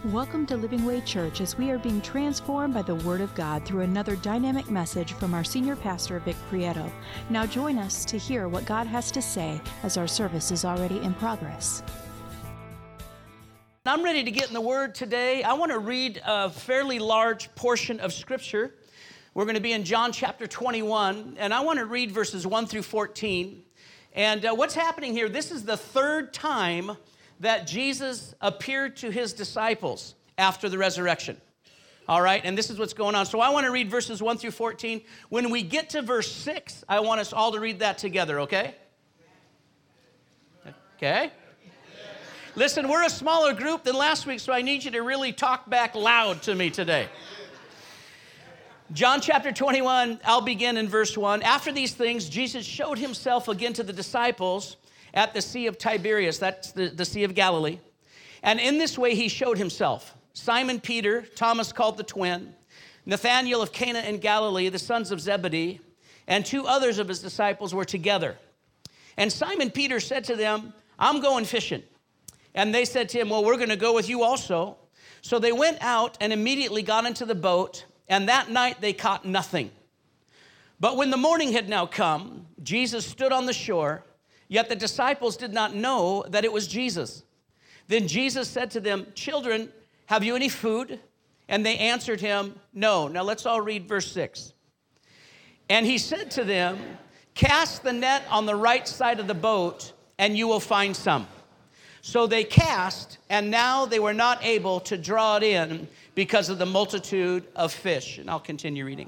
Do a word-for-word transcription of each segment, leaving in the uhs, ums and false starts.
Welcome to Living Way Church as we are being transformed by the Word of God through another dynamic message from our senior pastor, Vic Prieto. Now join us to hear what God has to say as our service is already in progress. I'm ready to get in the Word today. I want to read a fairly large portion of Scripture. We're going to be in John chapter twenty-one, and I want to read verses one through fourteen. And uh, what's happening here, this is the third time that Jesus appeared to his disciples after the resurrection. All right, and this is what's going on. So I want to read verses one through fourteen. When we get to verse six, I want us all to read that together, okay? Okay? Listen, we're a smaller group than last week, so I need you to really talk back loud to me today. John chapter twenty-one, I'll begin in verse one. After these things, Jesus showed himself again to the disciples at the Sea of Tiberias, that's the, the Sea of Galilee. And in this way he showed himself. Simon Peter, Thomas called the twin, Nathanael of Cana in Galilee, the sons of Zebedee, and two others of his disciples were together. And Simon Peter said to them, I'm going fishing. And they said to him, well, we're going to go with you also. So they went out and immediately got into the boat, and that night they caught nothing. But when the morning had now come, Jesus stood on the shore, yet the disciples did not know that it was Jesus. Then Jesus said to them, children, have you any food? And they answered him, no. Now let's all read verse six. And he said to them, cast the net on the right side of the boat, and you will find some. So they cast, and now they were not able to draw it in because of the multitude of fish. And I'll continue reading.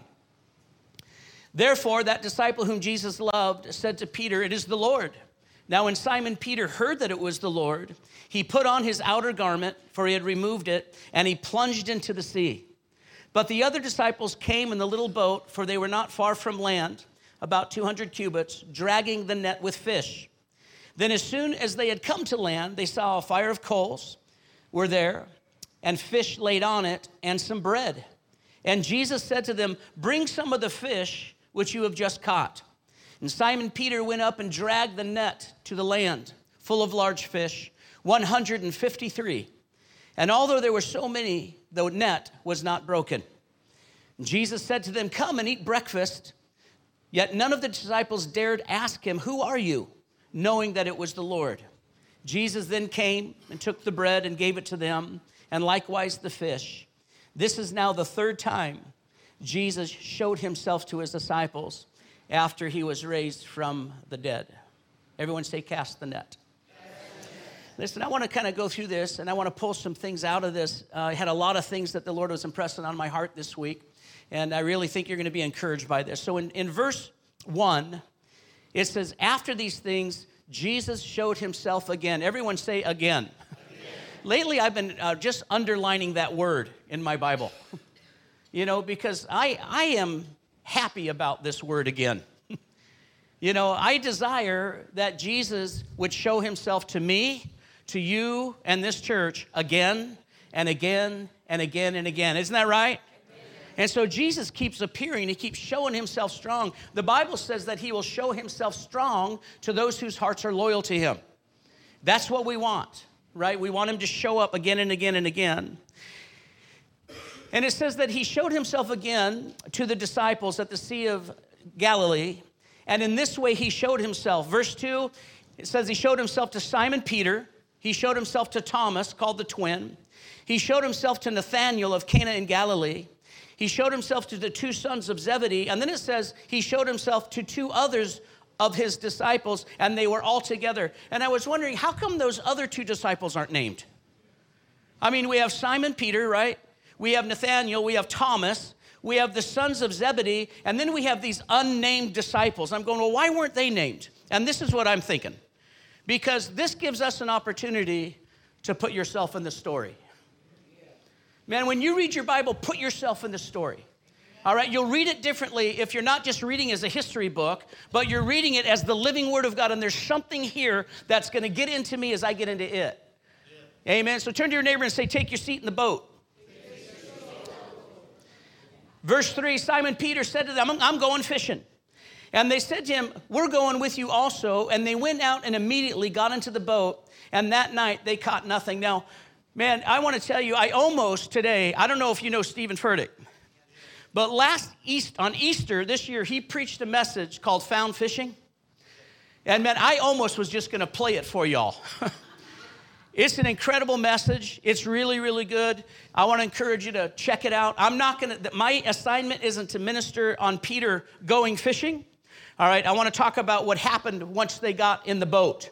Therefore, that disciple whom Jesus loved said to Peter, it is the Lord. Now when Simon Peter heard that it was the Lord, he put on his outer garment, for he had removed it, and he plunged into the sea. But the other disciples came in the little boat, for they were not far from land, about two hundred cubits, dragging the net with fish. Then as soon as they had come to land, they saw a fire of coals were there, and fish laid on it, and some bread. And Jesus said to them, bring some of the fish which you have just caught. And Simon Peter went up and dragged the net to the land, full of large fish, one hundred fifty-three. And although there were so many, the net was not broken. And Jesus said to them, come and eat breakfast. Yet none of the disciples dared ask him, who are you? Knowing that it was the Lord. Jesus then came and took the bread and gave it to them, and likewise the fish. This is now the third time Jesus showed himself to his disciples after he was raised from the dead. Everyone say, cast the net. Listen, I want to kind of go through this, and I want to pull some things out of this. Uh, I had a lot of things that the Lord was impressing on my heart this week, and I really think you're going to be encouraged by this. So in, in verse one, it says, after these things, Jesus showed himself again. Everyone say again. Again. Lately, I've been uh, just underlining that word in my Bible, you know, because I, I am happy about this word again. You know, I desire that Jesus would show himself to me, to you, and this church again and again and again and again. Isn't that right? And so Jesus keeps appearing. He keeps showing himself strong. The Bible says that he will show himself strong to those whose hearts are loyal to him. That's what we want, right? We want him to show up again and again and again. And it says that he showed himself again to the disciples at the Sea of Galilee. And in this way he showed himself. Verse two, it says he showed himself to Simon Peter. He showed himself to Thomas, called the twin. He showed himself to Nathanael of Cana in Galilee. He showed himself to the two sons of Zebedee. And then it says he showed himself to two others of his disciples, and they were all together. And I was wondering, how come those other two disciples aren't named? I mean, we have Simon Peter, right? We have Nathanael, we have Thomas, we have the sons of Zebedee, and then we have these unnamed disciples. I'm going, well, why weren't they named? And this is what I'm thinking. Because this gives us an opportunity to put yourself in the story. Man, when you read your Bible, put yourself in the story. All right, you'll read it differently if you're not just reading as a history book, but you're reading it as the living Word of God, and there's something here that's going to get into me as I get into it. Yeah. Amen. So turn to your neighbor and say, take your seat in the boat. Verse three, Simon Peter said to them, I'm going fishing. And they said to him, we're going with you also. And they went out and immediately got into the boat. And that night they caught nothing. Now, Man, I want to tell you, I almost today, I don't know if you know Stephen Furtick, but last East, on Easter this year, he preached a message called Found Fishing. And man, I almost was just going to play it for y'all. It's an incredible message. It's really, really good. I want to encourage you to check it out. I'm not going to, my assignment isn't to minister on Peter going fishing. All right, I want to talk about what happened once they got in the boat.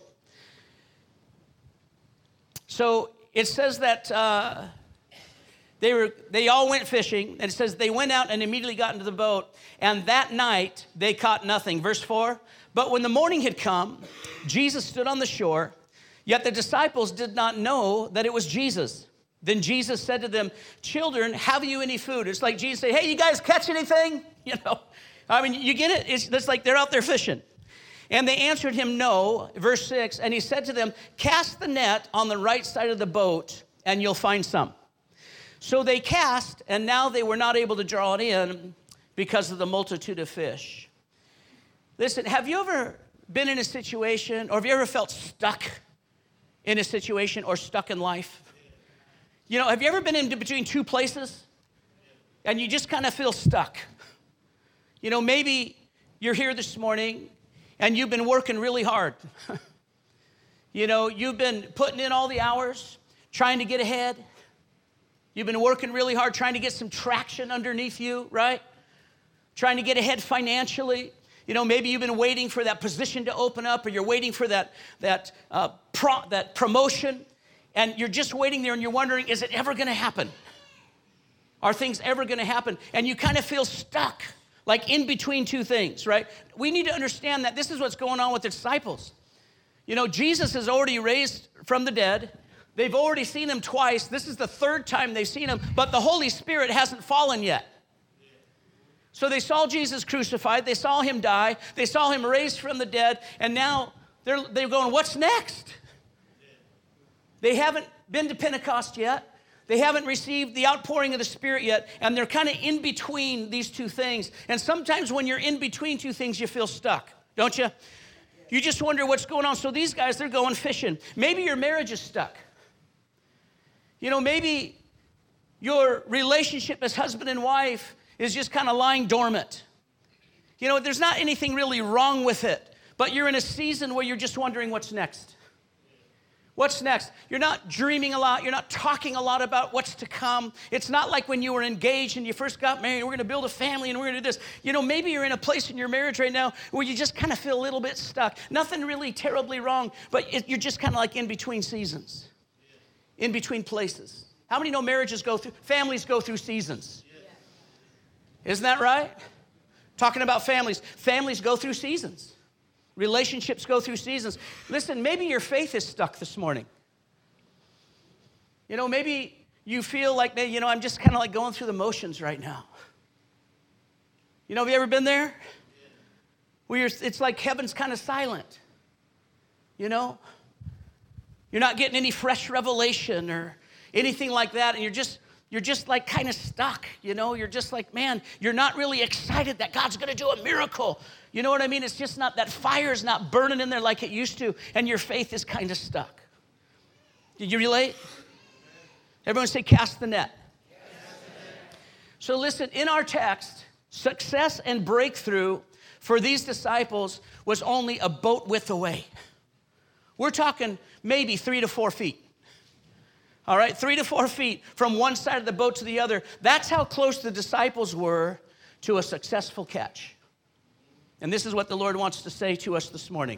So it says that uh, they were they all went fishing, and it says they went out and immediately got into the boat, and that night they caught nothing. Verse four, but when the morning had come, Jesus stood on the shore, yet the disciples did not know that it was Jesus. Then Jesus said to them, children, have you any food? It's like Jesus say, hey, you guys catch anything? You know, I mean, you get it? It's, it's like they're out there fishing. And they answered him, no. Verse six, and he said to them, cast the net on the right side of the boat, and you'll find some. So they cast, and now they were not able to draw it in because of the multitude of fish. Listen, have you ever been in a situation, or have you ever felt stuck in a situation or stuck in life? You know, have you ever been in between two places and you just kind of feel stuck? You know, maybe you're here this morning and you've been working really hard. You know, you've been putting in all the hours, trying to get ahead. You've been working really hard, trying to get some traction underneath you, right? Trying to get ahead financially. You know, maybe you've been waiting for that position to open up, or you're waiting for that, that, uh, pro- that promotion, and you're just waiting there and you're wondering, is it ever going to happen? Are things ever going to happen? And you kind of feel stuck, like in between two things, right? We need to understand that this is what's going on with the disciples. You know, Jesus is already raised from the dead. They've already seen him twice. This is the third time they've seen him, but the Holy Spirit hasn't fallen yet. So they saw Jesus crucified, they saw him die, they saw him raised from the dead, and now they're, they're going, what's next? They haven't been to Pentecost yet. They haven't received the outpouring of the Spirit yet, and they're kind of in between these two things. And sometimes when you're in between two things, you feel stuck, don't you? You just wonder what's going on. So these guys, they're going fishing. Maybe your marriage is stuck. You know, maybe your relationship as husband and wife is just kind of lying dormant. You know, there's not anything really wrong with it, but you're in a season where you're just wondering what's next. What's next? You're not dreaming a lot. You're not talking a lot about what's to come. It's not like when you were engaged and you first got married, we're going to build a family and we're going to do this. You know, maybe you're in a place in your marriage right now where you just kind of feel a little bit stuck. Nothing really terribly wrong, but it, you're just kind of like in between seasons, in between places. How many know marriages go through, families go through seasons? Isn't that right? Talking about families. Families go through seasons. Relationships go through seasons. Listen, maybe your faith is stuck this morning. You know, maybe you feel like, you know, I'm just kind of like going through the motions right now. You know, have you ever been there? Where you're, it's like heaven's kind of silent. You know? You're not getting any fresh revelation or anything like that, and you're just You're just like kind of stuck, you know? You're just like, man, you're not really excited that God's going to do a miracle. You know what I mean? It's just not, that fire's not burning in there like it used to, and your faith is kind of stuck. Did you relate? Everyone say, cast the net. Cast the net. So listen, in our text, success and breakthrough for these disciples was only a boat width away. We're talking maybe three to four feet. All right, three to four feet from one side of the boat to the other. That's how close the disciples were to a successful catch. And this is what the Lord wants to say to us this morning.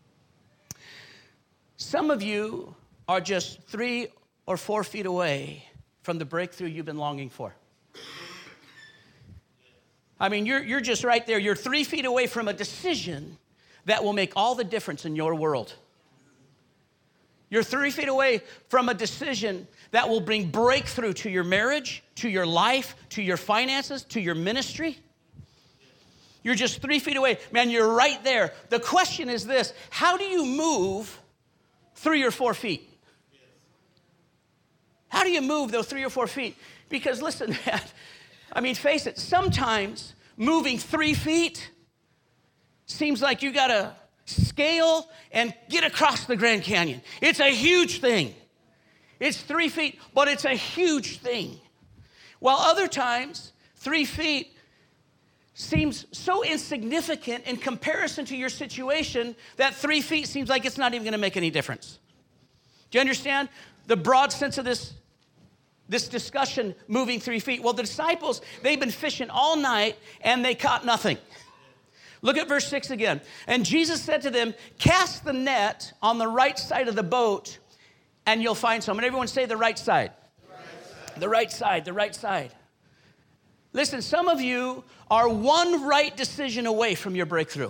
Some of you are just three or four feet away from the breakthrough you've been longing for. I mean, you're, you're just right there. You're three feet away from a decision that will make all the difference in your world. You're three feet away from a decision that will bring breakthrough to your marriage, to your life, to your finances, to your ministry. You're just three feet away. Man, you're right there. The question is this: how do you move three or four feet? How do you move those three or four feet? Because listen, man, I mean, face it, sometimes moving three feet seems like you got to scale and get across the Grand Canyon. It's a huge thing. It's three feet, but it's a huge thing. While other times, three feet seems so insignificant in comparison to your situation that three feet seems like it's not even going to make any difference. Do you understand the broad sense of this, this discussion moving three feet? Well, the disciples, they've been fishing all night and they caught nothing. Look at verse six again. And Jesus said to them, cast the net on the right side of the boat and you'll find some. And everyone say the right side. The right side, the right side. The right side. Listen, some of you are one right decision away from your breakthrough.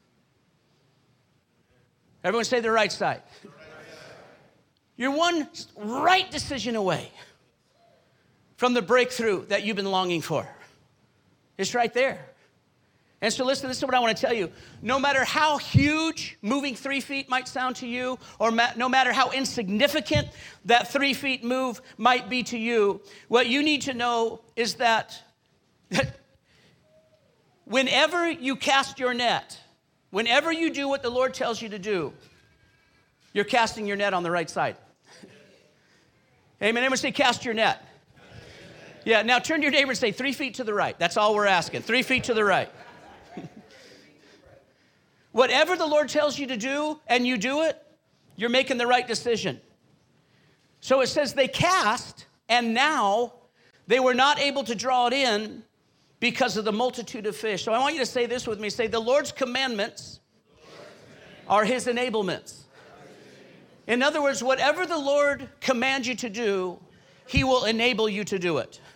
Everyone say the right side. The right side. You're one right decision away from the breakthrough that you've been longing for. It's right there. And so listen, this is what I want to tell you. No matter how huge moving three feet might sound to you, or ma- no matter how insignificant that three feet move might be to you, what you need to know is that whenever you cast your net, whenever you do what the Lord tells you to do, you're casting your net on the right side. Amen. Everyone say, cast your net. Yeah, now turn to your neighbor and say, three feet to the right. That's all we're asking. Three feet to the right. Whatever the Lord tells you to do and you do it, you're making the right decision. So it says they cast, and now they were not able to draw it in because of the multitude of fish. So I want you to say this with me. Say, the Lord's commandments are his enablements. In other words, whatever the Lord commands you to do, he will enable you to do it.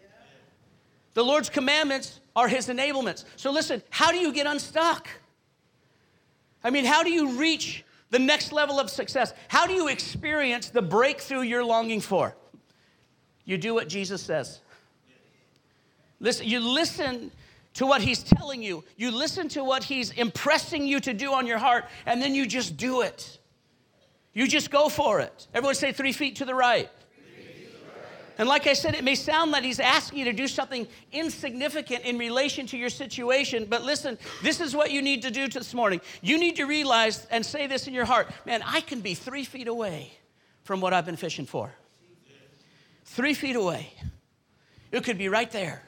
The Lord's commandments are his enablements. So listen, how do you get unstuck? I mean, how do you reach the next level of success? How do you experience the breakthrough you're longing for? You do what Jesus says. Listen, you listen to what he's telling you. You listen to what he's impressing you to do on your heart, and then you just do it. You just go for it. Everyone say three feet to the right. And like I said, it may sound that he's asking you to do something insignificant in relation to your situation, but listen, this is what you need to do this morning. You need to realize and say this in your heart, man, I can be three feet away from what I've been fishing for. Three feet away. It could be right there.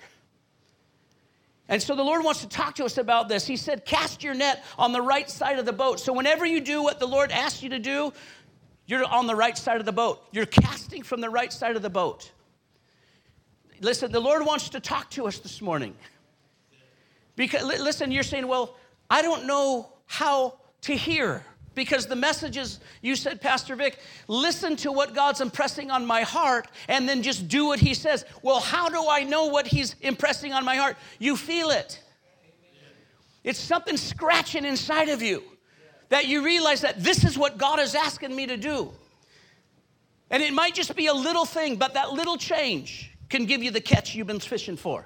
And so the Lord wants to talk to us about this. He said, cast your net on the right side of the boat. So whenever you do what the Lord asks you to do, you're on the right side of the boat. You're casting from the right side of the boat. Listen, the Lord wants to talk to us this morning. Because, listen, you're saying, well, I don't know how to hear. Because the messages, you said, Pastor Vic, listen to what God's impressing on my heart and then just do what he says. Well, how do I know what he's impressing on my heart? You feel it. It's something scratching inside of you that you realize that this is what God is asking me to do. And it might just be a little thing, but that little change can give you the catch you've been fishing for.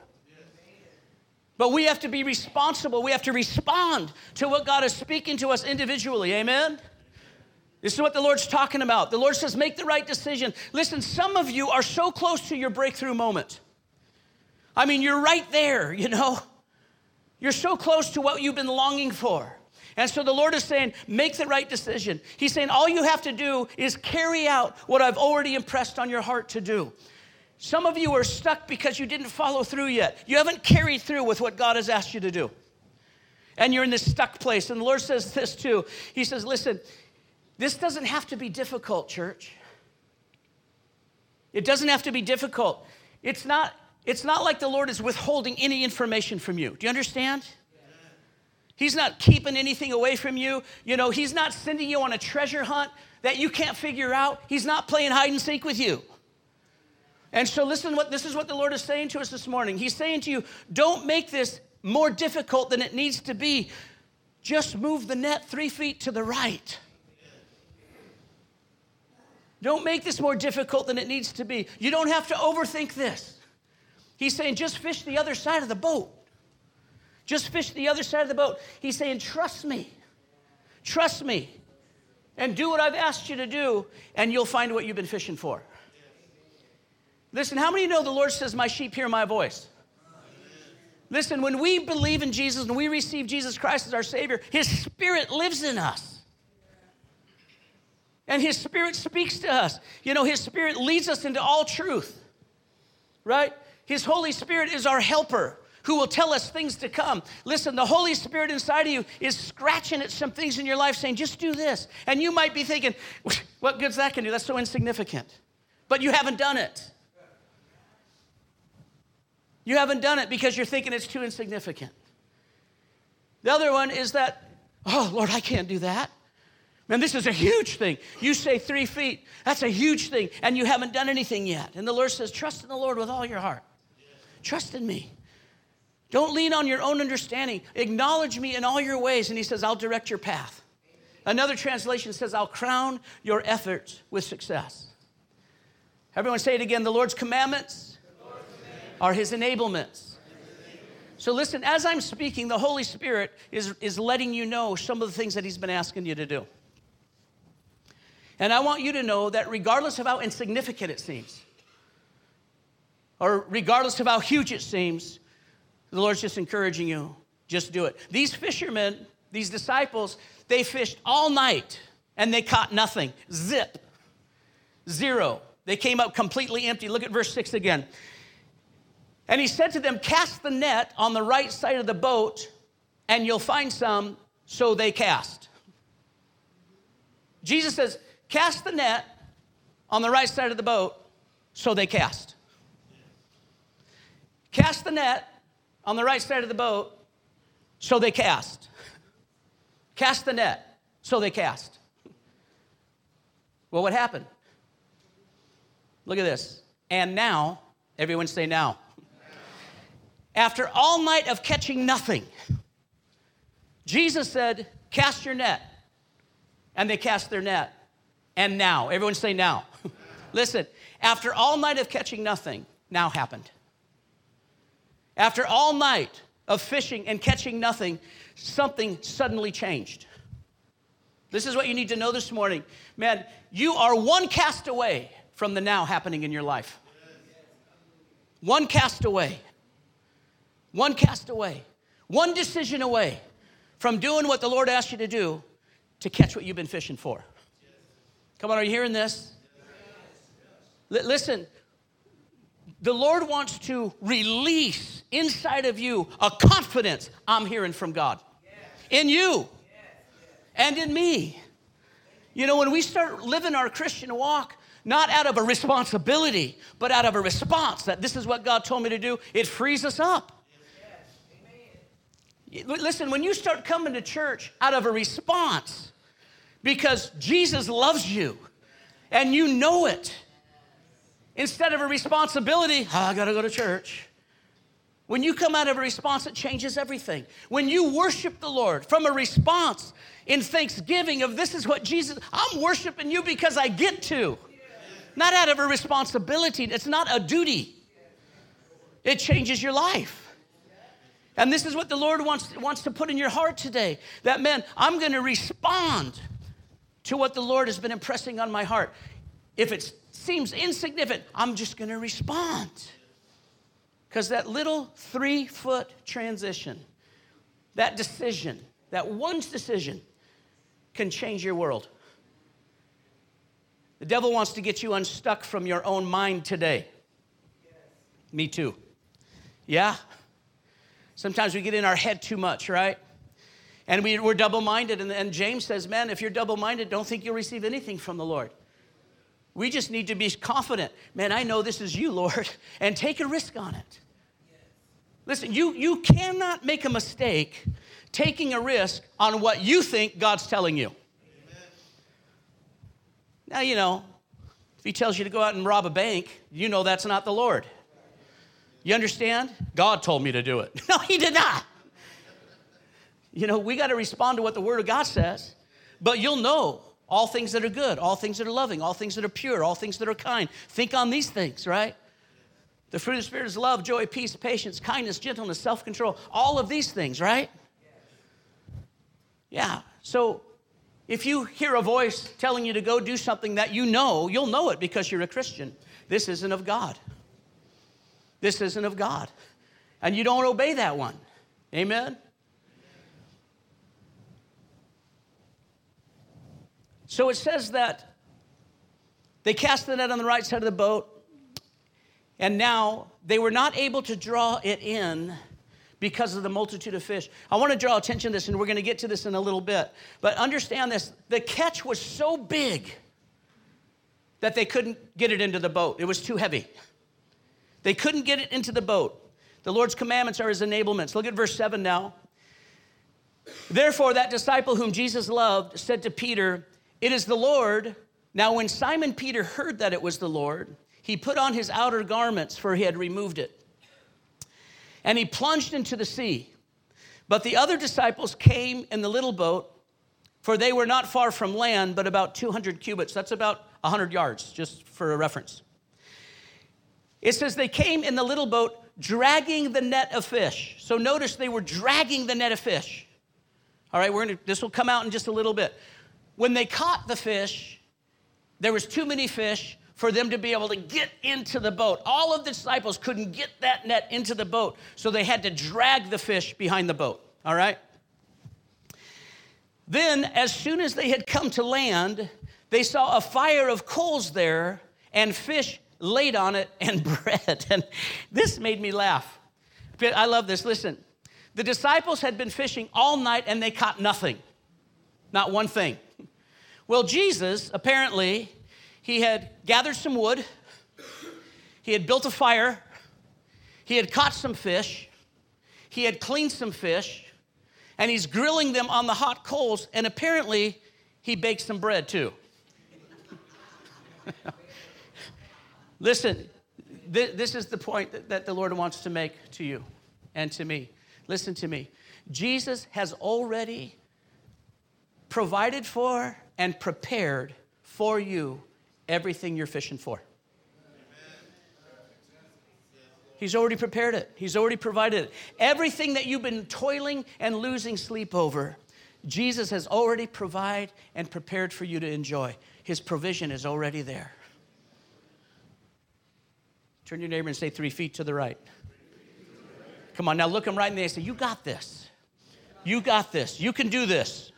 But we have to be responsible. We have to respond to what God is speaking to us individually. Amen? This is what the Lord's talking about. The Lord says, make the right decision. Listen, some of you are so close to your breakthrough moment. I mean, you're right there, you know. You're so close to what you've been longing for. And so the Lord is saying, make the right decision. He's saying, all you have to do is carry out what I've already impressed on your heart to do. Some of you are stuck because you didn't follow through yet. You haven't carried through with what God has asked you to do. And you're in this stuck place. And the Lord says this too. He says, listen, this doesn't have to be difficult, church. It doesn't have to be difficult. It's not, it's not like the Lord is withholding any information from you. Do you understand? He's not keeping anything away from you. You know, he's not sending you on a treasure hunt that you can't figure out. He's not playing hide and seek with you. And so listen, what this is what the Lord is saying to us this morning. He's saying to you, don't make this more difficult than it needs to be. Just move the net three feet to the right. Don't make this more difficult than it needs to be. You don't have to overthink this. He's saying, just fish the other side of the boat. Just fish the other side of the boat. He's saying, trust me. Trust me. And do what I've asked you to do, and you'll find what you've been fishing for. Listen, how many of you know the Lord says, my sheep hear my voice? Listen, when we believe in Jesus and we receive Jesus Christ as our Savior, his Spirit lives in us. And his Spirit speaks to us. You know, his Spirit leads us into all truth, right? His Holy Spirit is our helper who will tell us things to come. Listen, the Holy Spirit inside of you is scratching at some things in your life saying, just do this. And you might be thinking, what good's that can do? That's so insignificant. But you haven't done it. You haven't done it because you're thinking it's too insignificant. The other one is that, oh, Lord, I can't do that. Man, this is a huge thing. You say three feet. That's a huge thing. And you haven't done anything yet. And the Lord says, trust in the Lord with all your heart. Trust in me. Don't lean on your own understanding. Acknowledge me in all your ways. And he says, I'll direct your path. Another translation says, I'll crown your efforts with success. Everyone say it again. The Lord's commandments, the Lord's commandments are his enablements. So listen, as I'm speaking, the Holy Spirit is, is letting you know some of the things that he's been asking you to do. And I want you to know that regardless of how insignificant it seems, or regardless of how huge it seems, the Lord's just encouraging you, just do it. These fishermen, these disciples, they fished all night and they caught nothing. Zip. Zero. They came up completely empty. Look at verse six again. And he said to them, cast the net on the right side of the boat and you'll find some. So they cast. Jesus says, cast the net on the right side of the boat. So they cast. Cast the net on the right side of the boat, so they cast. Cast the net, so they cast. Well, what happened? Look at this. And now, everyone say now. After all night of catching nothing, Jesus said, cast your net. And they cast their net. And now, everyone say now. Listen, after all night of catching nothing, now happened. After all night of fishing and catching nothing, something suddenly changed. This is what you need to know this morning. Man, you are one cast away from the now happening in your life. One cast away. One cast away. One decision away from doing what the Lord asked you to do to catch what you've been fishing for. Come on, are you hearing this? L- listen. The Lord wants to release inside of you a confidence I'm hearing from God. In you and in me. You know, when we start living our Christian walk, not out of a responsibility, but out of a response that this is what God told me to do, it frees us up. Listen, when you start coming to church out of a response because Jesus loves you and you know it, instead of a responsibility, oh, I got to go to church. When you come out of a response, it changes everything. When you worship the Lord from a response in thanksgiving of this is what Jesus, I'm worshiping you because I get to. Not out of a responsibility. It's not a duty. It changes your life. And this is what the Lord wants, wants to put in your heart today. That, man, I'm going to respond to what the Lord has been impressing on my heart. If it's seems insignificant, I'm just going to respond. Because that little three-foot transition, that decision, that one decision can change your world. The devil wants to get you unstuck from your own mind today. Me too. Yeah? Sometimes we get in our head too much, right? And we, we're double-minded. And, and James says, man, if you're double-minded, don't think you'll receive anything from the Lord. We just need to be confident. Man, I know this is you, Lord, and take a risk on it. Listen, you, you cannot make a mistake taking a risk on what you think God's telling you. Amen. Now, you know, if he tells you to go out and rob a bank, you know that's not the Lord. You understand? God told me to do it. No, he did not. You know, we got to respond to what the Word of God says, but you'll know all things that are good, all things that are loving, all things that are pure, all things that are kind. Think on these things, right? The fruit of the Spirit is love, joy, peace, patience, kindness, gentleness, self-control. All of these things, right? Yeah. So if you hear a voice telling you to go do something that you know, you'll know it because you're a Christian. This isn't of God. This isn't of God. And you don't obey that one. Amen? So it says that They cast the net on the right side of the boat, and now they were not able to draw it in because of the multitude of fish. I want to draw attention to this, and we're going to get to this in a little bit. But understand this, the catch was so big that they couldn't get it into the boat. It was too heavy. They couldn't get it into the boat. The Lord's commandments are his enablements. Look at verse seven now. Therefore, that disciple whom Jesus loved said to Peter, "It is the Lord." Now, when Simon Peter heard that it was the Lord, he put on his outer garments, for he had removed it. And he plunged into the sea. But the other disciples came in the little boat, for they were not far from land, but about two hundred cubits. That's about one hundred yards, just for a reference. It says they came in the little boat, dragging the net of fish. So notice they were dragging the net of fish. All right, we're gonna, this will come out in just a little bit. When they caught the fish, there was too many fish for them to be able to get into the boat. All of the disciples couldn't get that net into the boat, so they had to drag the fish behind the boat, all right? Then, as soon as they had come to land, they saw a fire of coals there and fish laid on it and bread. And this made me laugh. I love this. Listen, the disciples had been fishing all night and they caught nothing, not one thing. Well, Jesus, apparently, he had gathered some wood, he had built a fire, he had caught some fish, he had cleaned some fish, and he's grilling them on the hot coals, and apparently, he baked some bread too. Listen, th- this is the point that, that the Lord wants to make to you and to me. Listen to me. Jesus has already provided for and prepared for you everything you're fishing for. He's already prepared it. He's already provided it. Everything that you've been toiling and losing sleep over, Jesus has already provided and prepared for you to enjoy. His provision is already there. Turn to your neighbor and say, three feet to the right. Come on, now look them right in the eye and say, you got this. You got this. You can do this.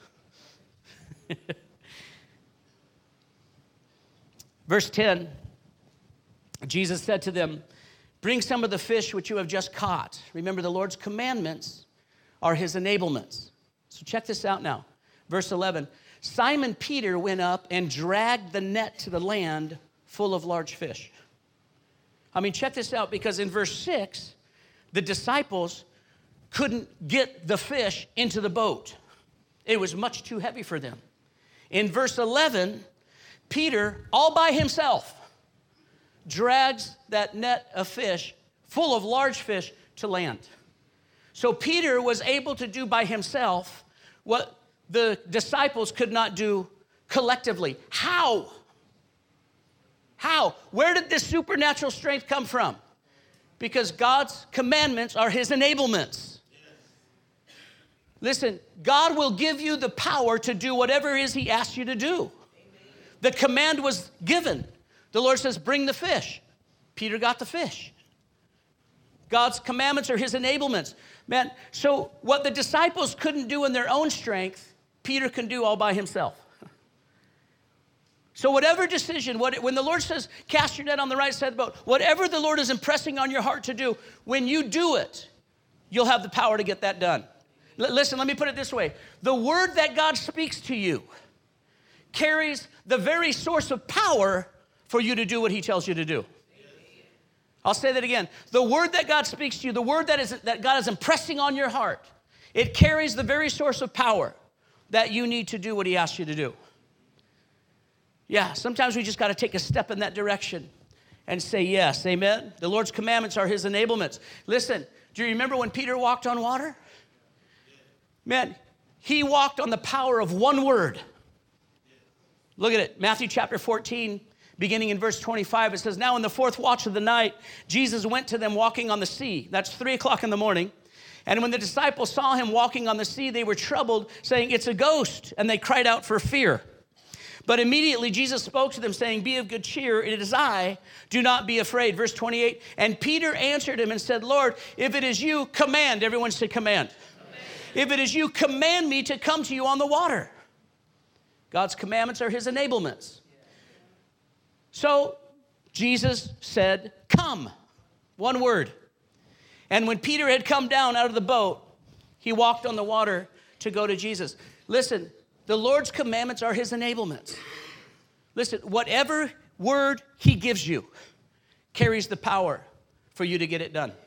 Verse ten, Jesus said to them, bring some of the fish which you have just caught. Remember, the Lord's commandments are his enablements. So check this out now. Verse eleven, Simon Peter went up and dragged the net to the land full of large fish. I mean, check this out, because in verse six, the disciples couldn't get the fish into the boat. It was much too heavy for them. In verse eleven, Peter, all by himself, drags that net of fish, full of large fish, to land. So Peter was able to do by himself what the disciples could not do collectively. How? How? Where did this supernatural strength come from? Because God's commandments are his enablements. Listen, God will give you the power to do whatever it is he asks you to do. The command was given. The Lord says, bring the fish. Peter got the fish. God's commandments are his enablements. Man, so what the disciples couldn't do in their own strength, Peter can do all by himself. So whatever decision, what, when the Lord says, cast your net on the right side of the boat, whatever the Lord is impressing on your heart to do, when you do it, you'll have the power to get that done. L- listen, let me put it this way. The word that God speaks to you carries the very source of power for you to do what he tells you to do. I'll say that again. The word that God speaks to you, the word that is that God is impressing on your heart, it carries the very source of power that you need to do what he asks you to do. Yeah, sometimes we just got to take a step in that direction and say yes, amen? The Lord's commandments are his enablements. Listen, do you remember when Peter walked on water? Man, he walked on the power of one word. Look at it, Matthew chapter fourteen, beginning in verse twenty-five, it says, now in the fourth watch of the night, Jesus went to them walking on the sea. That's three o'clock in the morning. And when the disciples saw him walking on the sea, they were troubled, saying, it's a ghost. And they cried out for fear. But immediately Jesus spoke to them, saying, be of good cheer, it is I, do not be afraid. Verse twenty-eight, and Peter answered him and said, Lord, if it is you, command. Everyone say command. Command. If it is you, command me to come to you on the water. God's commandments are his enablements. So Jesus said, come. One word. And when Peter had come down out of the boat, he walked on the water to go to Jesus. Listen, the Lord's commandments are his enablements. Listen, whatever word he gives you carries the power for you to get it done.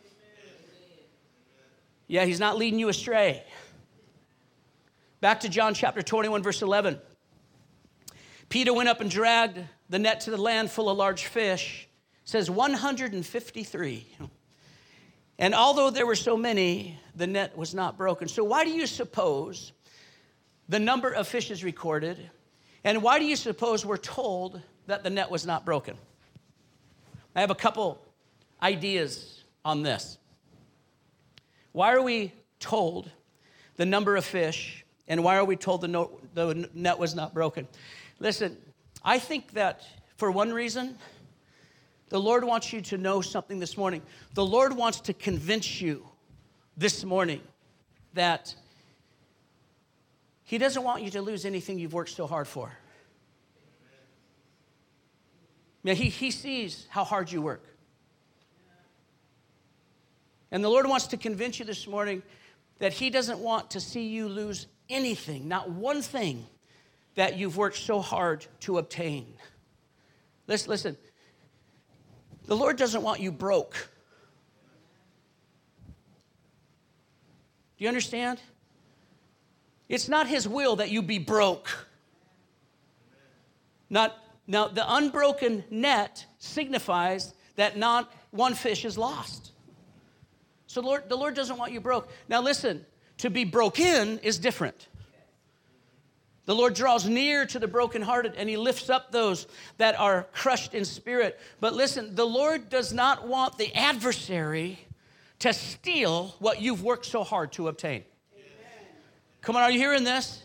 Yeah, he's not leading you astray. Back to John chapter twenty-one, verse eleven. Peter went up and dragged the net to the land full of large fish. It says one hundred fifty-three. And although there were so many, the net was not broken. So why do you suppose the number of fish is recorded? And why do you suppose we're told that the net was not broken? I have a couple ideas on this. Why are we told the number of fish, and why are we told the, no, the net was not broken? Listen, I think that for one reason, the Lord wants you to know something this morning. The Lord wants to convince you this morning that he doesn't want you to lose anything you've worked so hard for. Yeah, he, he sees how hard you work. And the Lord wants to convince you this morning that he doesn't want to see you lose anything, not one thing that you've worked so hard to obtain. Listen, listen. The Lord doesn't want you broke. Do you understand? It's not his will that you be broke. Not, now, the unbroken net signifies that not one fish is lost. So the Lord, the Lord doesn't want you broke. Now listen, to be broken is different. The Lord draws near to the brokenhearted, and he lifts up those that are crushed in spirit. But listen, the Lord does not want the adversary to steal what you've worked so hard to obtain. Amen. Come on, are you hearing this?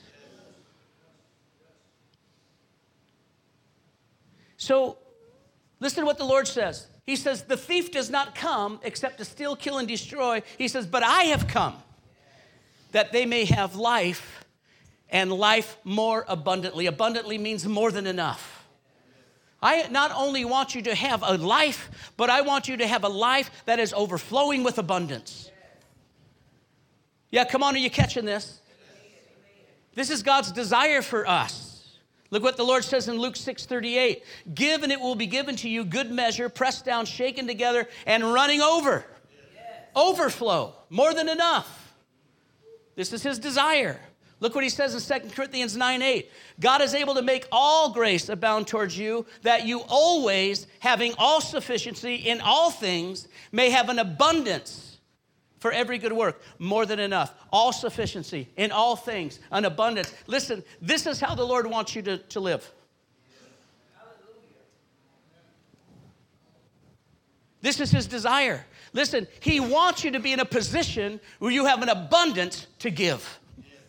So listen to what the Lord says. He says, the thief does not come except to steal, kill, and destroy. He says, but I have come that they may have life, and life more abundantly. Abundantly means more than enough. I not only want you to have a life, but I want you to have a life that is overflowing with abundance. Yeah, come on, are you catching this? This is God's desire for us. Look what the Lord says in Luke six thirty-eight. Give and it will be given to you, good measure, pressed down, shaken together, and running over. Overflow, more than enough. This is his desire. Look what he says in Second Corinthians nine eight. God is able to make all grace abound towards you, that you always, having all sufficiency in all things, may have an abundance for every good work. More than enough. All sufficiency in all things, an abundance. Listen, this is how the Lord wants you to, to live. This is his desire. Listen, he wants you to be in a position where you have an abundance to give.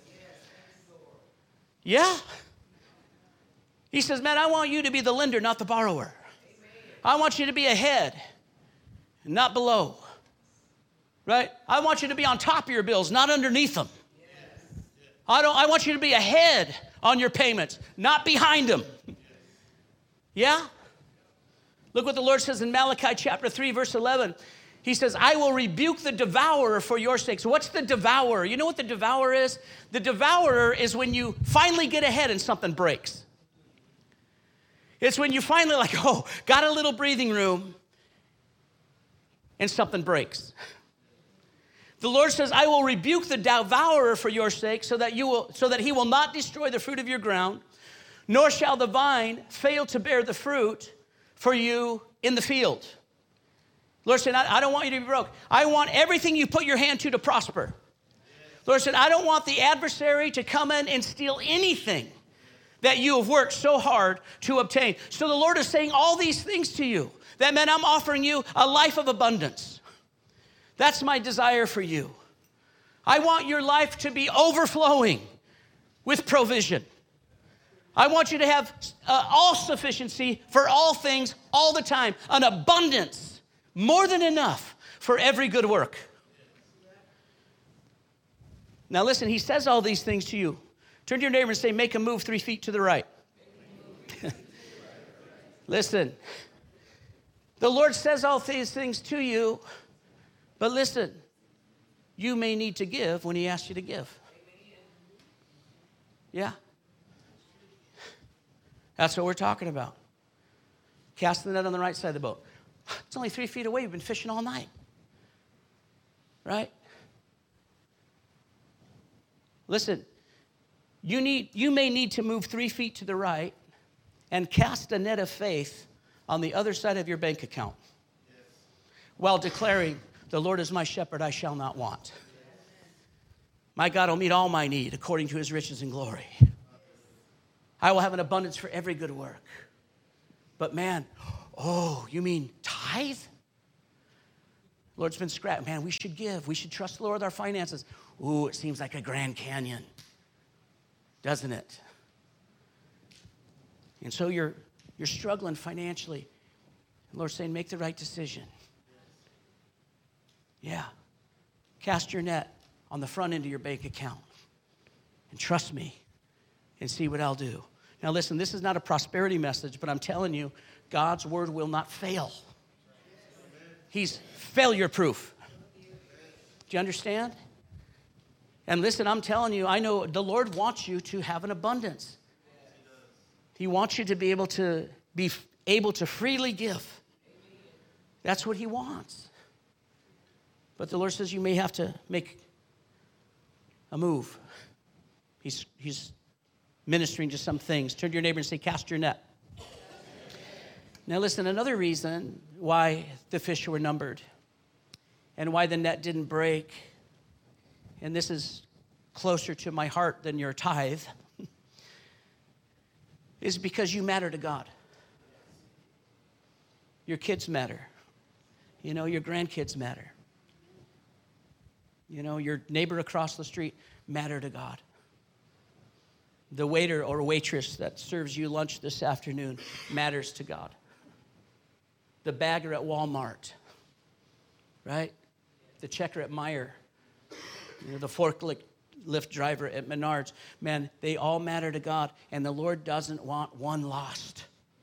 Yeah. He says, man, I want you to be the lender, not the borrower. I want you to be ahead, not below. Right? I want you to be on top of your bills, not underneath them. I don't. I want you to be ahead on your payments, not behind them. Yeah? Look what the Lord says in Malachi chapter three, verse eleven. He says, I will rebuke the devourer for your sakes. What's the devourer? You know what the devourer is? The devourer is when you finally get ahead and something breaks. It's when you finally like, oh, got a little breathing room and something breaks. The Lord says, I will rebuke the devourer for your sake so that you will, so that he will not destroy the fruit of your ground, nor shall the vine fail to bear the fruit for you in the field. Lord said, I don't want you to be broke. I want everything you put your hand to to prosper. Lord said, I don't want the adversary to come in and steal anything that you have worked so hard to obtain. So the Lord is saying all these things to you. That meant I'm offering you a life of abundance. That's my desire for you. I want your life to be overflowing with provision. I want you to have uh, all sufficiency for all things all the time, an abundance. More than enough for every good work. Now listen, he says all these things to you. Turn to your neighbor and say, make a move three feet to the right. Listen, the Lord says all these things to you, but listen, you may need to give when he asks you to give. Yeah. That's what we're talking about. Cast the net on the right side of the boat. It's only three feet away. You've been fishing all night. Right? Listen, you need, you may need to move three feet to the right and cast a net of faith on the other side of your bank account, yes, while declaring, the Lord is my shepherd, I shall not want. My God will meet all my need according to his riches and glory. I will have an abundance for every good work. But man, oh, you mean tithe? Lord's been scrapped. Man, we should give. We should trust the Lord with our finances. Ooh, it seems like a Grand Canyon, doesn't it? And so you're you're struggling financially. The Lord's saying, make the right decision. Yeah. Cast your net on the front end of your bank account. And trust me and see what I'll do. Now listen, this is not a prosperity message, but I'm telling you, God's word will not fail. He's failure proof. Do you understand? And listen, I'm telling you, I know the Lord wants you to have an abundance. He wants you to be able to be able to freely give. That's what he wants. But the Lord says you may have to make a move. He's, he's ministering to some things. Turn to your neighbor and say, cast your net. Now listen, another reason why the fish were numbered and why the net didn't break, and this is closer to my heart than your tithe, is because you matter to God. Your kids matter. You know, your grandkids matter. You know, your neighbor across the street matter to God. The waiter or waitress that serves you lunch this afternoon matters to God. The bagger at Walmart, right? The checker at Meijer, you know, the forklift driver at Menards, man, they all matter to God, and the Lord doesn't want one lost.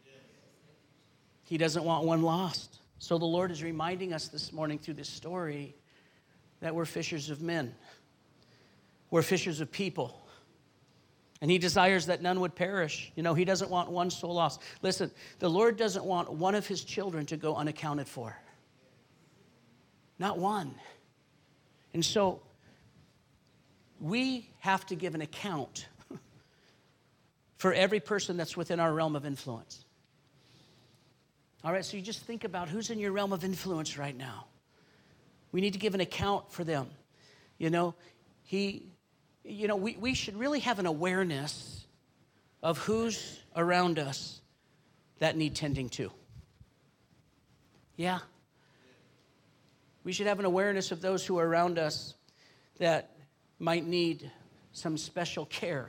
He doesn't want one lost. So the Lord is reminding us this morning through this story that we're fishers of men. We're fishers of people. And he desires that none would perish. You know, he doesn't want one soul lost. Listen, the Lord doesn't want one of his children to go unaccounted for. Not one. And so we have to give an account for every person that's within our realm of influence. All right, so you just think about who's in your realm of influence right now. We need to give an account for them. You know, he, you know, we, we should really have an awareness of who's around us that need tending to. Yeah. We should have an awareness of those who are around us that might need some special care,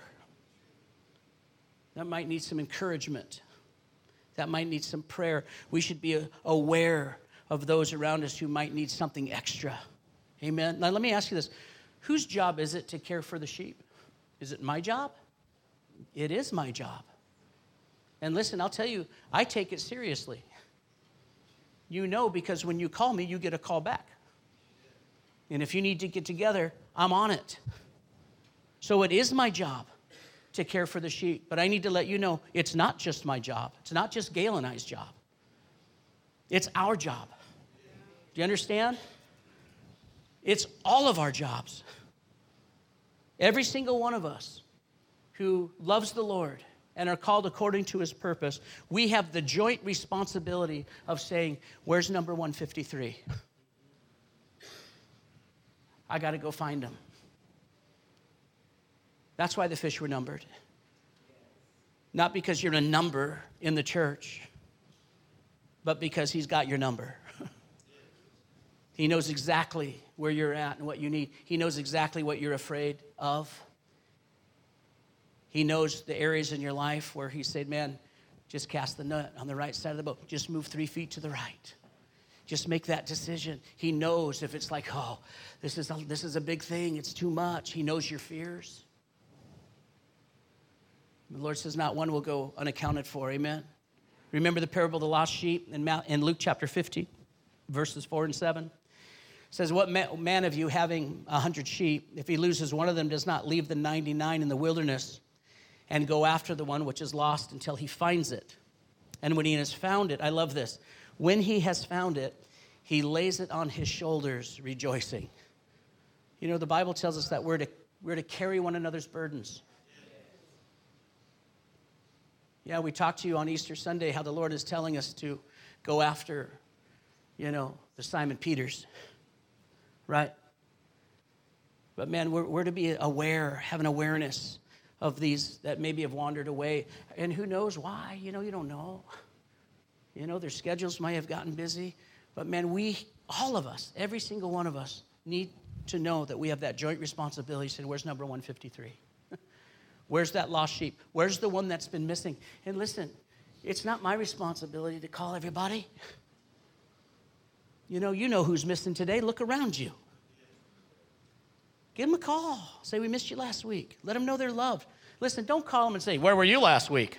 that might need some encouragement, that might need some prayer. We should be aware of those around us who might need something extra. Amen? Now, let me ask you this. Whose job is it to care for the sheep? Is it my job? It is my job. And listen, I'll tell you, I take it seriously. You know, because when you call me, you get a call back. And if you need to get together, I'm on it. So it is my job to care for the sheep. But I need to let you know, it's not just my job. It's not just Gail and I's job. It's our job. Do you understand? It's all of our jobs. Every single one of us who loves the Lord and are called according to his purpose, we have the joint responsibility of saying, where's number one fifty-three? I got to go find him. That's why the fish were numbered. Not because you're a number in the church, but because he's got your number. He knows exactly where you're at and what you need. He knows exactly what you're afraid of. He knows the areas in your life where he said, man, just cast the net on the right side of the boat. Just move three feet to the right. Just make that decision. He knows if it's like, oh, this is a, this is a big thing. It's too much. He knows your fears. The Lord says not one will go unaccounted for. Amen? Remember the parable of the lost sheep in, Ma- in Luke chapter fifty, verses four and seven? It says, what man of you having a hundred sheep, if he loses one of them, does not leave the ninety-nine in the wilderness and go after the one which is lost until he finds it? And when he has found it, I love this, when he has found it, he lays it on his shoulders, rejoicing. You know, the Bible tells us that we're to, we're to carry one another's burdens. Yeah, we talked to you on Easter Sunday how the Lord is telling us to go after, you know, the Simon Peters, right? But man, we're, we're to be aware, have an awareness of these that maybe have wandered away. And who knows why? You know, you don't know. You know, their schedules might have gotten busy. But man, we, all of us, every single one of us, need to know that we have that joint responsibility. Say, where's number one fifty-three? Where's that lost sheep? Where's the one that's been missing? And listen, it's not my responsibility to call everybody. You know, you know who's missing today. Look around you. Give them a call. Say, we missed you last week. Let them know they're loved. Listen, don't call them and say, where were you last week?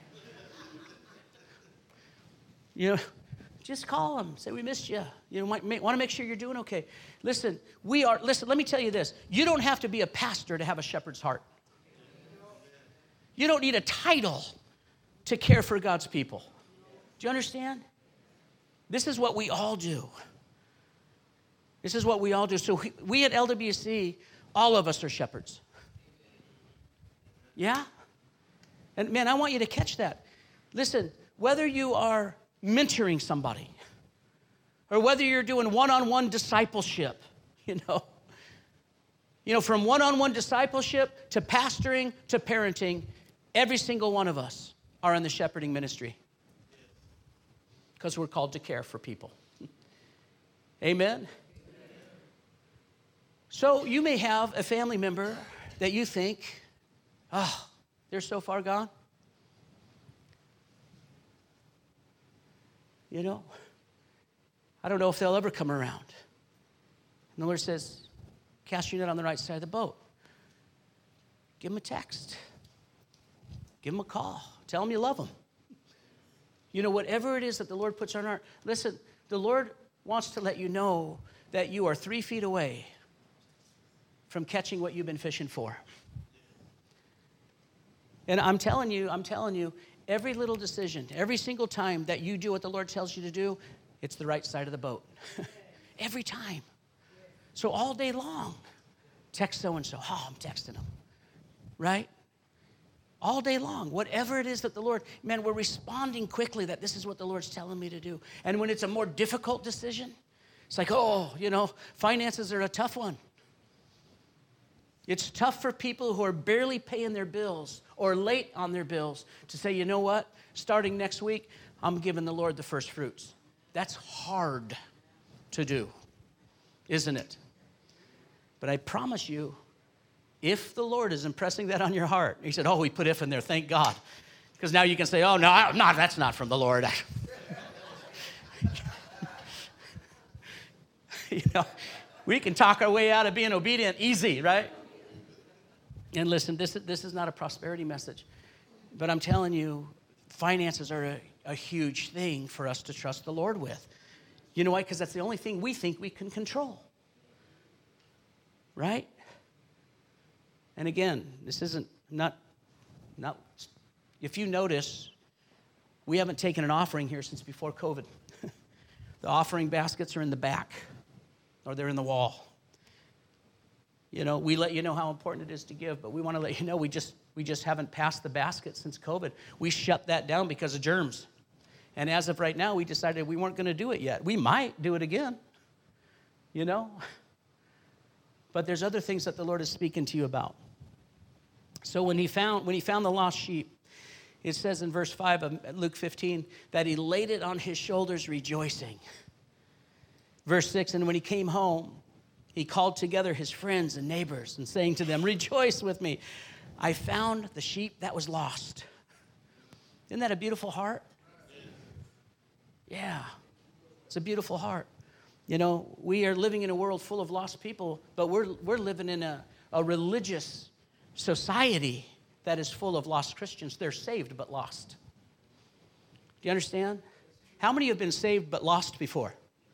You know, just call them. Say, we missed you. You know, might, may, want to make sure you're doing okay. Listen, we are, listen, let me tell you this. You don't have to be a pastor to have a shepherd's heart. You don't need a title to care for God's people. Do you understand? This is what we all do. This is what we all do. So we, we at L W C, all of us are shepherds. Yeah? And man, I want you to catch that. Listen, whether you are mentoring somebody or whether you're doing one-on-one discipleship, you know, you know, from one-on-one discipleship to pastoring to parenting, every single one of us are in the shepherding ministry because we're called to care for people. Amen? So you may have a family member that you think, oh, they're so far gone. You know, I don't know if they'll ever come around. And the Lord says, cast your net on the right side of the boat. Give them a text. Give them a call. Tell them you love them. You know, whatever it is that the Lord puts on our heart. Listen, the Lord wants to let you know that you are three feet away from catching what you've been fishing for. And I'm telling you, I'm telling you, every little decision, every single time that you do what the Lord tells you to do, it's the right side of the boat. Every time. So all day long, text so-and-so. Oh, I'm texting them. Right? All day long, whatever it is that the Lord, man, we're responding quickly that this is what the Lord's telling me to do. And when it's a more difficult decision, it's like, oh, you know, finances are a tough one. It's tough for people who are barely paying their bills or late on their bills to say, you know what, starting next week, I'm giving the Lord the first fruits. That's hard to do, isn't it? But I promise you, if the Lord is impressing that on your heart, he said, oh, we put if in there, thank God. Because now you can say, oh, no, I, no, that's not from the Lord. You know, we can talk our way out of being obedient easy, right? And listen, this, this is not a prosperity message. But I'm telling you, finances are a, a huge thing for us to trust the Lord with. You know why? Because that's the only thing we think we can control. Right? And again, this isn't, not, not, if you notice, we haven't taken an offering here since before COVID. The offering baskets are in the back, or they're in the wall. You know, we let you know how important it is to give, but we want to let you know we just we just haven't passed the basket since COVID. We shut that down because of germs. And as of right now, we decided we weren't going to do it yet. We might do it again, you know. But there's other things that the Lord is speaking to you about. So when he found when he found the lost sheep, it says in verse five of Luke fifteen that he laid it on his shoulders rejoicing. Verse six, and when he came home, he called together his friends and neighbors and saying to them, rejoice with me. I found the sheep that was lost. Isn't that a beautiful heart? Yeah, it's a beautiful heart. You know, we are living in a world full of lost people, but we're we're living in a, a religious society that is full of lost Christians. They're saved but lost. Do you understand? How many have been saved but lost before?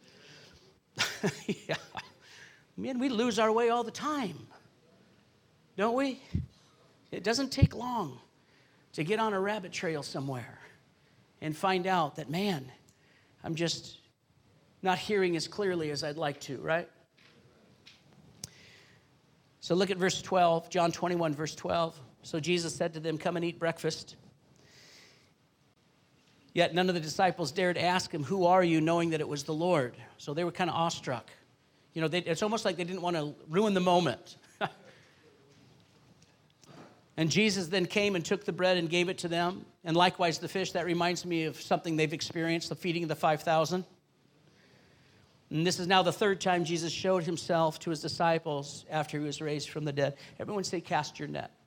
Yeah. Man, we lose our way all the time, don't we? It doesn't take long to get on a rabbit trail somewhere and find out that, man, I'm just not hearing as clearly as I'd like to, right? So look at verse twelve, John twenty-one, verse twelve. So Jesus said to them, come and eat breakfast. Yet none of the disciples dared ask him, who are you, knowing that it was the Lord? So they were kind of awestruck. You know, they, it's almost like they didn't want to ruin the moment. And Jesus then came and took the bread and gave it to them. And likewise the fish. That reminds me of something they've experienced, the feeding of the five thousand. And this is now the third time Jesus showed himself to his disciples after he was raised from the dead. Everyone say, cast your net.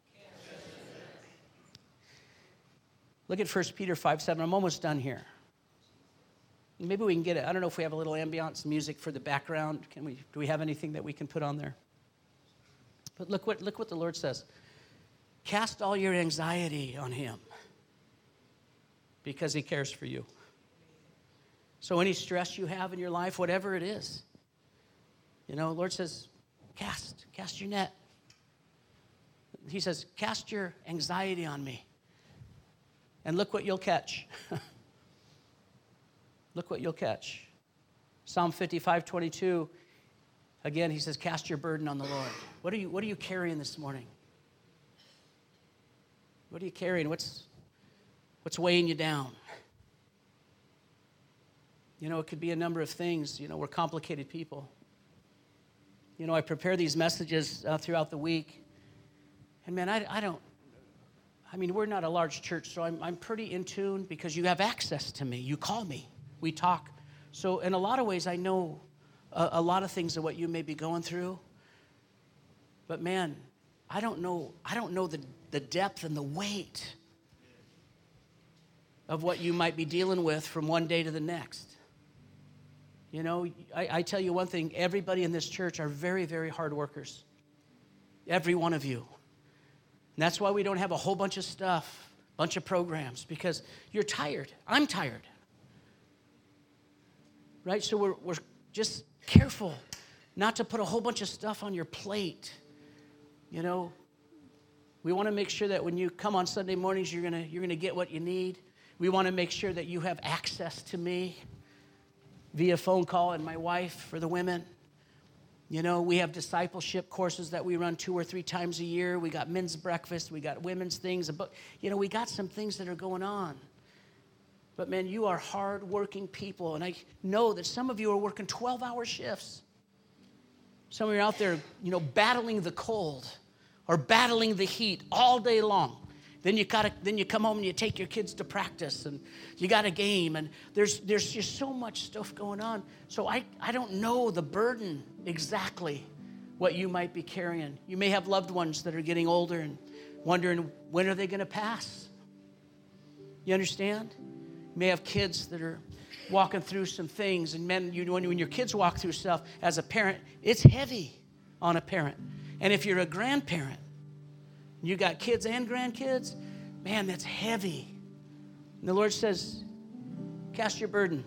Look at First Peter five seven. I'm almost done here. Maybe we can get it. I don't know if we have a little ambiance music for the background. Can we? Do we have anything that we can put on there? But look what, look what the Lord says. Cast all your anxiety on him because he cares for you. So any stress you have in your life, whatever it is, you know, the Lord says, cast, cast your net. He says, cast your anxiety on me. And look what you'll catch. Look what you'll catch. Psalm fifty-five twenty-two, again, he says, cast your burden on the Lord. What are you, what are you carrying this morning? What are you carrying? What's, what's weighing you down? You know, it could be a number of things. You know, we're complicated people. You know, I prepare these messages uh, throughout the week. And man, I, I don't, I mean, we're not a large church, so I'm, I'm pretty in tune because you have access to me. You call me. We talk. So in a lot of ways, I know a, a lot of things of what you may be going through. But man, I don't know, I don't know the, the depth and the weight of what you might be dealing with from one day to the next. You know, I, I tell you one thing, everybody in this church are very, very hard workers. Every one of you. And that's why we don't have a whole bunch of stuff, bunch of programs, because you're tired. I'm tired. Right? So we're, we're just careful not to put a whole bunch of stuff on your plate. You know, we want to make sure that when you come on Sunday mornings, you're gonna you're gonna get what you need. We want to make sure that you have access to me via phone call and my wife for the women. You know, we have discipleship courses that we run two or three times a year. We got men's breakfast. We got women's things. But, you know, we got some things that are going on. But, man, you are hard-working people. And I know that some of you are working twelve-hour shifts. Some of you are out there, you know, battling the cold or battling the heat all day long. Then you gotta, then you come home and you take your kids to practice and you got a game and there's there's just so much stuff going on. So I, I don't know the burden exactly what you might be carrying. You may have loved ones that are getting older and wondering when are they going to pass. You understand? You may have kids that are walking through some things, and men, you, when, when your kids walk through stuff as a parent, it's heavy on a parent. And if you're a grandparent, you got kids and grandkids, man, that's heavy. And the Lord says, cast your burden.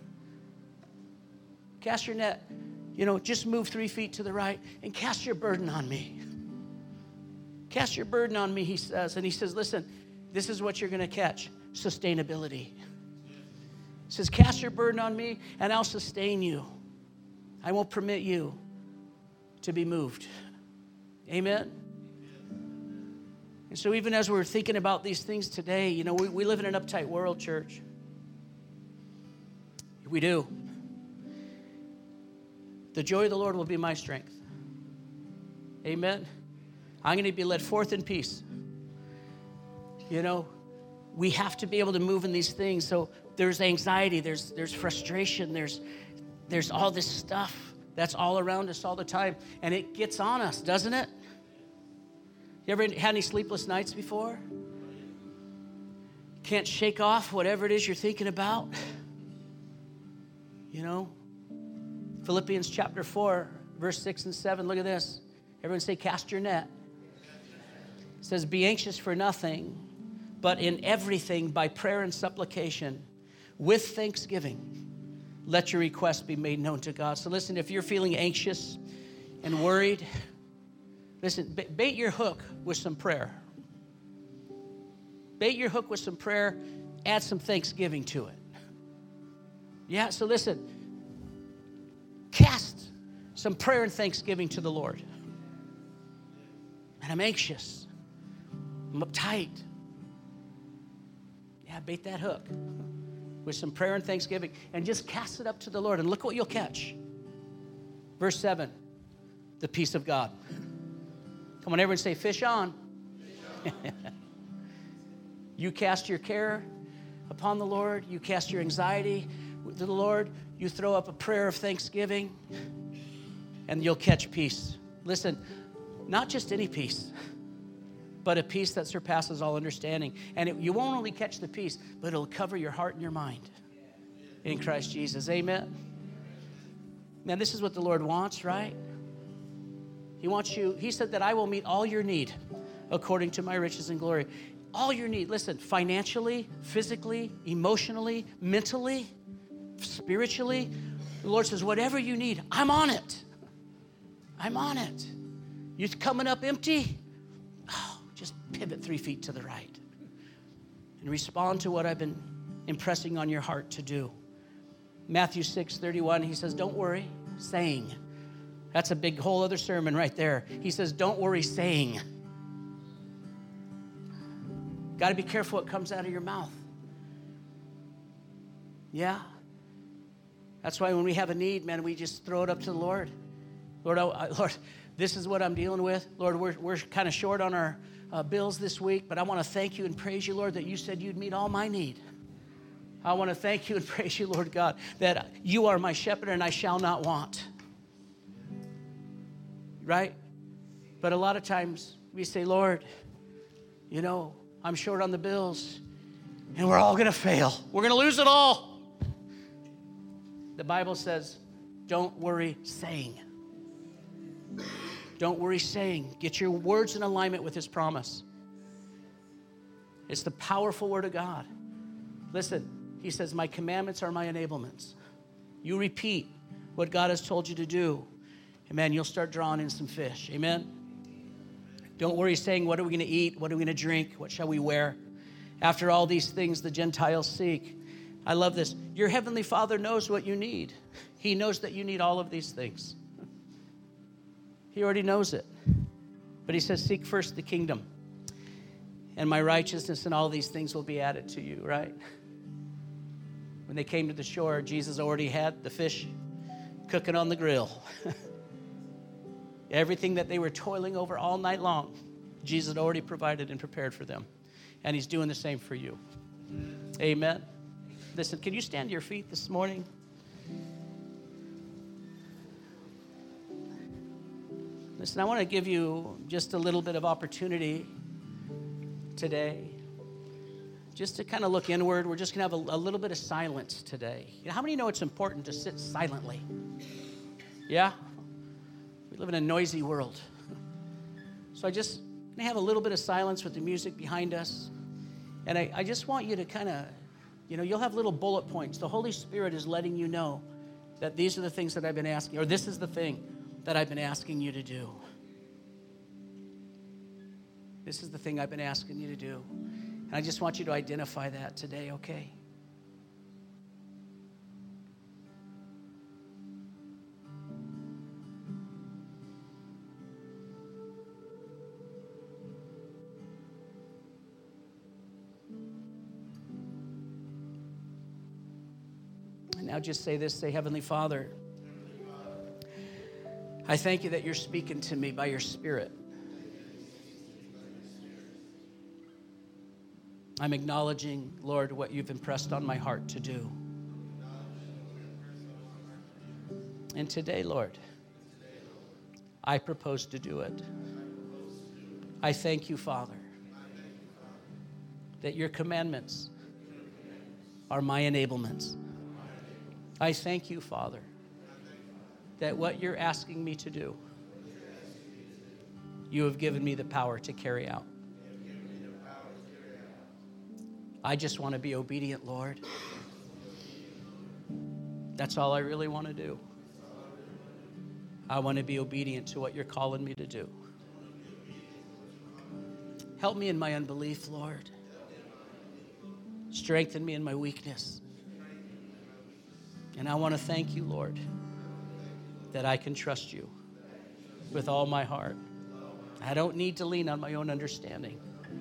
Cast your net. You know, just move three feet to the right and cast your burden on me. Cast your burden on me, he says. And he says, listen, this is what you're going to catch. Sustainability. He says, cast your burden on me and I'll sustain you. I won't permit you to be moved. Amen. And so even as we're thinking about these things today, you know, we, we live in an uptight world, church. We do. The joy of the Lord will be my strength. Amen. I'm going to be led forth in peace. You know, we have to be able to move in these things. So there's anxiety, there's there's frustration, there's there's all this stuff that's all around us all the time. And it gets on us, doesn't it? You ever had any sleepless nights before? Can't shake off whatever it is you're thinking about? You know? Philippians chapter four, verse six and seven. Look at this. Everyone say, cast your net. It says, be anxious for nothing, but in everything by prayer and supplication, with thanksgiving, let your request be made known to God. So listen, if you're feeling anxious and worried, listen, bait your hook with some prayer. Bait your hook with some prayer, add some thanksgiving to it. Yeah, so listen, cast some prayer and thanksgiving to the Lord. And I'm anxious. I'm uptight. Yeah, bait that hook with some prayer and thanksgiving and just cast it up to the Lord and look what you'll catch. Verse seven, the peace of God. Come on, everyone say, fish on. Fish on. You cast your care upon the Lord. You cast your anxiety to the Lord. You throw up a prayer of thanksgiving and you'll catch peace. Listen, not just any peace, but a peace that surpasses all understanding. And it, you won't only catch the peace, but it'll cover your heart and your mind in Christ Jesus. Amen? Man, this is what the Lord wants, right? He wants you, he said that I will meet all your need according to my riches and glory. All your need, listen, financially, physically, emotionally, mentally, spiritually. The Lord says, whatever you need, I'm on it. I'm on it. You're coming up empty? Oh, just pivot three feet to the right and respond to what I've been impressing on your heart to do. Matthew six thirty-one, he says, don't worry, saying. That's a big whole other sermon right there. He says, don't worry, saying. Got to be careful what comes out of your mouth. Yeah. That's why when we have a need, man, we just throw it up to the Lord. Lord, I, Lord, this is what I'm dealing with. Lord, we're, we're kind of short on our uh, bills this week, but I want to thank you and praise you, Lord, that you said you'd meet all my need. I want to thank you and praise you, Lord God, that you are my shepherd and I shall not want. Right? But a lot of times we say, Lord, you know, I'm short on the bills and we're all going to fail. We're going to lose it all. The Bible says, don't worry saying. Don't worry saying. Get your words in alignment with his promise. It's the powerful word of God. Listen, he says, my commandments are my enablements. You repeat what God has told you to do. And man, you'll start drawing in some fish. Amen? Don't worry saying, what are we going to eat? What are we going to drink? What shall we wear? After all these things the Gentiles seek. I love this. Your heavenly Father knows what you need. He knows that you need all of these things. He already knows it. But he says, seek first the kingdom, and my righteousness and all these things will be added to you, right? When they came to the shore, Jesus already had the fish cooking on the grill. Everything that they were toiling over all night long, Jesus had already provided and prepared for them. And he's doing the same for you. Amen. Listen, can you stand to your feet this morning? Listen, I want to give you just a little bit of opportunity today, just to kind of look inward. We're just going to have a, a little bit of silence today. You know, how many know it's important to sit silently? Yeah? We live in a noisy world. So I just going to have a little bit of silence with the music behind us. And I, I just want you to kind of, you know, you'll have little bullet points. The Holy Spirit is letting you know that these are the things that I've been asking, or this is the thing that I've been asking you to do. This is the thing I've been asking you to do. And I just want you to identify that today, okay? And now just say this, say, Heavenly Father, I thank you that you're speaking to me by your Spirit. I'm acknowledging, Lord, what you've impressed on my heart to do. And today, Lord, I propose to do it. I thank you, Father, that your commandments are my enablements. I thank you, Father, that what you're asking me to do, you have given me the power to carry out. I just want to be obedient, Lord. That's all I really want to do. I want to be obedient to what you're calling me to do. Help me in my unbelief, Lord. Strengthen me in my weakness. And I want to thank you, Lord, that I can trust you with all my heart. I don't need to lean on my own understanding.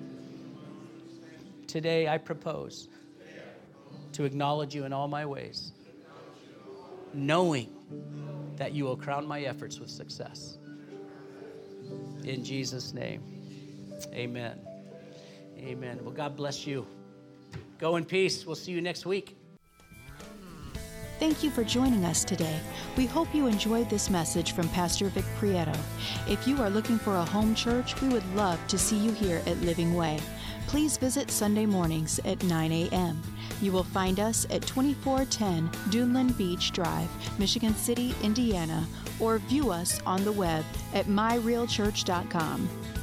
Today I propose to acknowledge you in all my ways, knowing that you will crown my efforts with success. In Jesus' name, amen. Amen. Well, God bless you. Go in peace. We'll see you next week. Thank you for joining us today. We hope you enjoyed this message from Pastor Vic Prieto. If you are looking for a home church, we would love to see you here at Living Way. Please visit Sunday mornings at nine a.m. You will find us at twenty-four ten Duneland Beach Drive, Michigan City, Indiana, or view us on the web at my real church dot com.